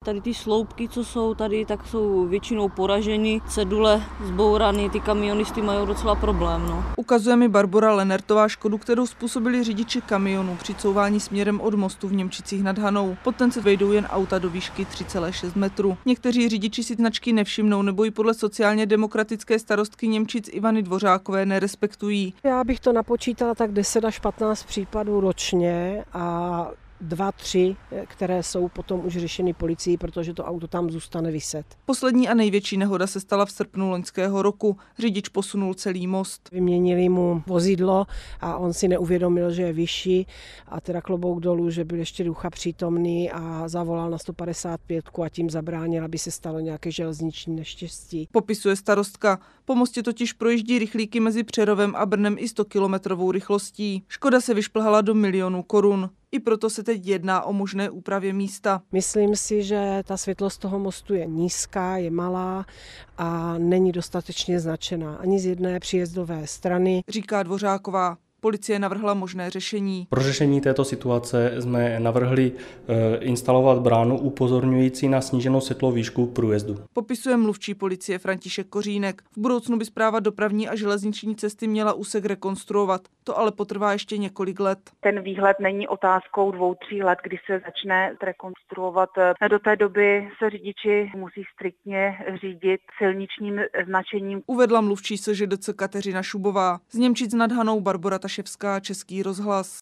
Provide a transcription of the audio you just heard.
Tady ty sloupky, co jsou tady, tak jsou většinou poraženy, cedule zbouraný, ty kamionisty mají docela problém. No. Ukazuje mi Barbora Lenertová škodu, kterou způsobili řidiči kamionů při couvání směrem od mostu v Němčicích nad Hanou. Pod ten se vejdou jen auta do výšky 3,6 metru. Někteří řidiči si značky nevšimnou nebo ji podle sociálně demokratické starostky Němčic Ivany Dvořákové nerespektují. Já bych to napočítala tak 10 až 15 případů ročně a 2, 3, které jsou potom už řešeny policií, protože to auto tam zůstane viset. Poslední a největší nehoda se stala v srpnu loňského roku. Řidič posunul celý most. Vyměnili mu vozidlo a on si neuvědomil, že je vyšší a teda klobouk dolů, že byl ještě ducha přítomný a zavolal na 155 a tím zabránil, aby se stalo nějaké železniční neštěstí. Popisuje starostka. Po mostě totiž projíždí rychlíky mezi Přerovem a Brnem i 100kilometrovou rychlostí. Škoda se vyšplhala do milionů korun. I proto se teď jedná o možné úpravě místa. Myslím si, že ta světlost toho mostu je nízká, je malá a není dostatečně značená ani z jedné příjezdové strany. Říká Dvořáková. Policie navrhla možné řešení. Pro řešení této situace jsme navrhli instalovat bránu upozorňující na sníženou světlou výšku průjezdu. Popisuje mluvčí policie František Kořínek. V budoucnu by správa dopravní a železniční cesty měla úsek rekonstruovat. To ale potrvá ještě několik let. Ten výhled není otázkou 2-3 let, kdy se začne rekonstruovat. Do té doby se řidiči musí striktně řídit silničním značením. Uvedla mluvčí SŽDC Kateřina Šubová. Z Němčic nad Hanou Barbora Taševská, Český rozhlas.